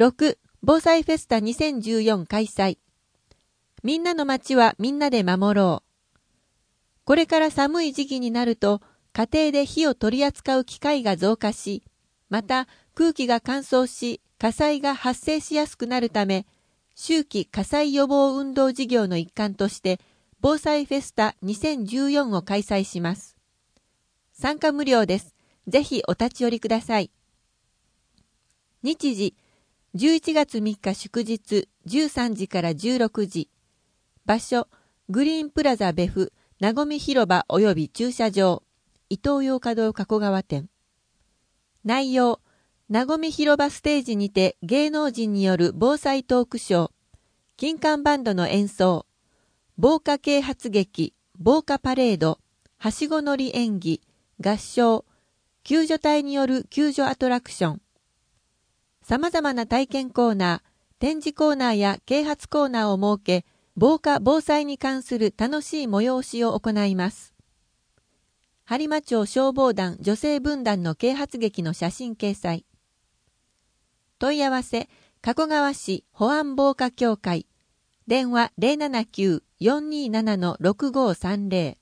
6. 防災フェスタ2014開催。みんなの街はみんなで守ろう。これから寒い時期になると、家庭で火を取り扱う機会が増加し、また空気が乾燥し、火災が発生しやすくなるため、秋季火災予防運動事業の一環として、防災フェスタ2014を開催します。参加無料です。ぜひお立ち寄りください。日時、11月3日祝日13時から16時。場所、グリーンプラザベフ、なごみ広場及び駐車場、伊東洋華堂加古川店。内容、なごみ広場ステージにて芸能人による防災トークショー、金管バンドの演奏、防火啓発劇、防火パレード、はしご乗り演技、合唱、救助隊による救助アトラクション。様々な体験コーナー、展示コーナーや啓発コーナーを設け、防火・防災に関する楽しい催しを行います。播磨町消防団女性分団の啓発劇の写真掲載。問い合わせ、加古川市保安防火協会。電話 079-427-6530